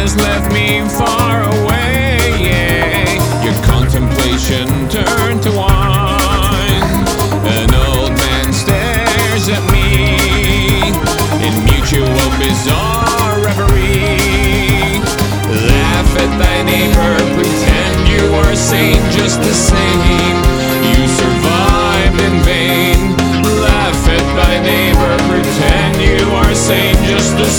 has left me far away. Your contemplation turned to wine. An old man stares at me in mutual bizarre reverie. Laugh at thy neighbor, pretend you are sane just the same.